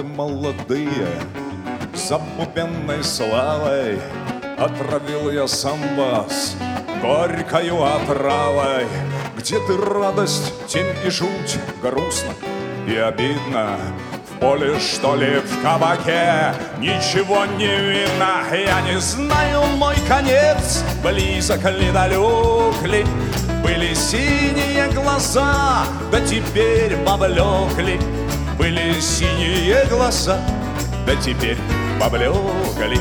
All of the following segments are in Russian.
молодые, забубенной славой отравил я сам вас горькою отравой. Где ты радость, тем и жуть, грустно и обидно. В поле, что ли, в кабаке ничего не видно. Я не знаю, мой конец близок ли, далек ли. Были синие глаза, да теперь поблекли. Были синие глаза, да теперь поблекли.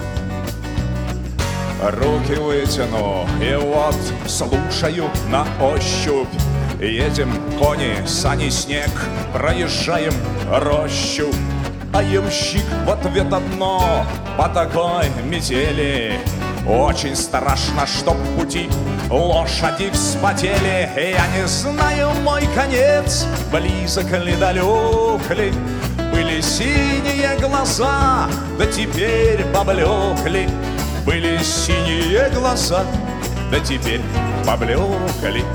Руки вытяну и вот слушаю на ощупь. Едем кони, сани, снег, проезжаем рощу. А ямщик в ответ одно: по такой метели очень страшно, чтоб в пути лошади вспотели. Я не знаю, мой конец близок ли, далек ли. Были синие глаза, да теперь поблекли. Были синие глаза, да теперь поблекли.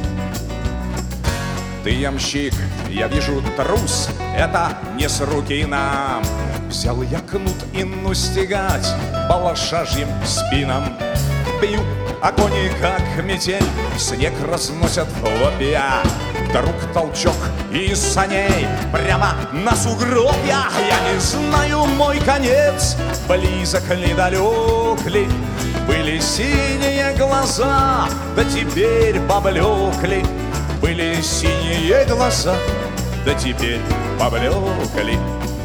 Ты, ямщик, я вижу, трус, это не с руки нам. Взял я кнут и ну стегать по лошажьим спинам. Бью, а кони, как метель, снег разносят хлопья. Вдруг толчок из саней прямо на сугробья. Я не знаю, мой конец близок ли, далек ли. Были синие глаза, да теперь поблекли. Были синие глаза, да теперь поблекли.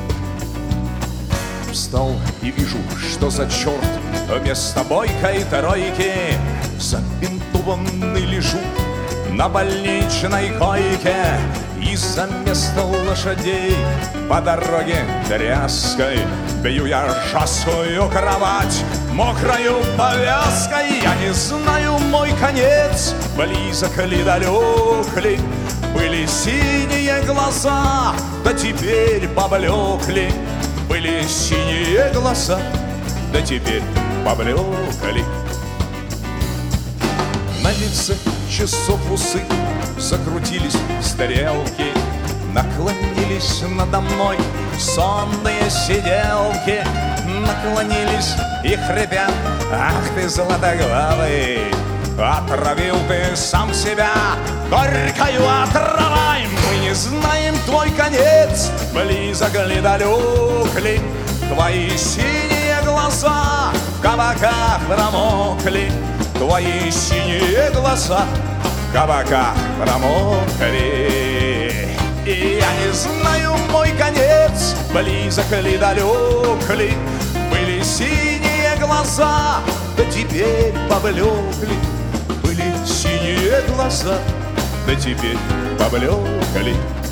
Встал и вижу, что за черт вместо бойкой тройки забинтованный лежу на больничной койке. И за место лошадей по дороге тряской бью я ржавую кровать мокрою повязкой. Я не знаю, мой конец близок ли, далек ли. Были синие глаза, да теперь поблекли. Были синие глаза, да теперь поблекли. На лице часов усы закрутились стрелки. Наклонились надо мной сонные сиделки. Наклонились и хрипят: ах ты, золотоглавый, отравил ты сам себя горькою отравой. Мы не знаем, твой конец близок ли, далек ли. Твои синие глаза в кабаках промокли. Твои синие глаза в кабаках промокли. И я не знаю, мой конец близок ли, далек ли. Были синие глаза, да теперь поблекли. Были синие глаза, да теперь поблекли.